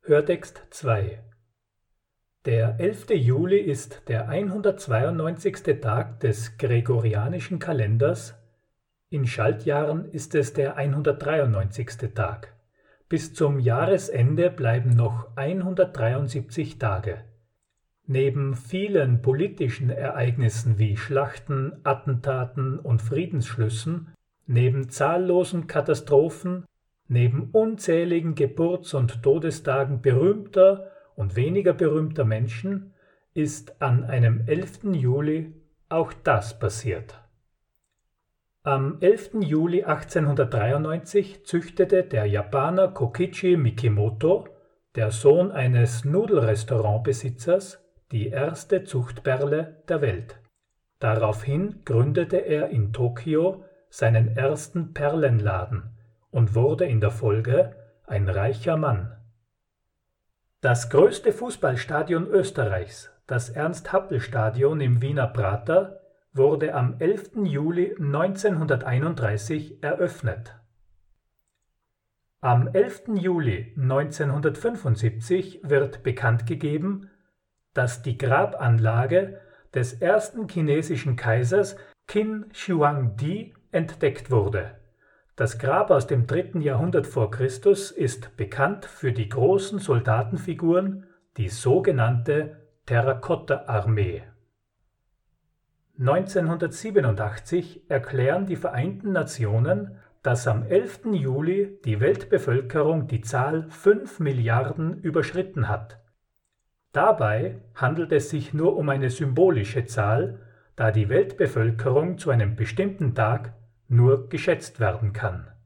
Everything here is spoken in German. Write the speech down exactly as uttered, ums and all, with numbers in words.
Hörtext zwei. Der elfte Juli ist der hundertzweiundneunzigste Tag des gregorianischen Kalenders, in Schaltjahren ist es der hundertdreiundneunzigste Tag. Bis zum Jahresende bleiben noch hundertdreiundsiebzig Tage. Neben vielen politischen Ereignissen wie Schlachten, Attentaten und Friedensschlüssen, neben zahllosen Katastrophen, neben unzähligen Geburts- und Todestagen berühmter und weniger berühmter Menschen ist an einem elften Juli auch das passiert. Am elften Juli achtzehnhundertdreiundneunzig züchtete der Japaner Kokichi Mikimoto, der Sohn eines Nudelrestaurantbesitzers, die erste Zuchtperle der Welt. Daraufhin gründete er in Tokio seinen ersten Perlenladen und wurde in der Folge ein reicher Mann. Das größte Fußballstadion Österreichs, das Ernst-Happel-Stadion im Wiener Prater, wurde am elften Juli neunzehnhunderteinunddreißig eröffnet. Am elften Juli neunzehnhundertfünfundsiebzig wird bekannt gegeben, dass die Grabanlage des ersten chinesischen Kaisers Qin Shi entdeckt wurde. Das Grab aus dem dritten Jahrhundert vor Christus ist bekannt für die großen Soldatenfiguren, die sogenannte Terrakotta-Armee. neunzehnhundertsiebenundachtzig erklären die Vereinten Nationen, dass am elften Juli die Weltbevölkerung die Zahl fünf Milliarden überschritten hat. Dabei handelt es sich nur um eine symbolische Zahl, da die Weltbevölkerung zu einem bestimmten Tag nur geschätzt werden kann.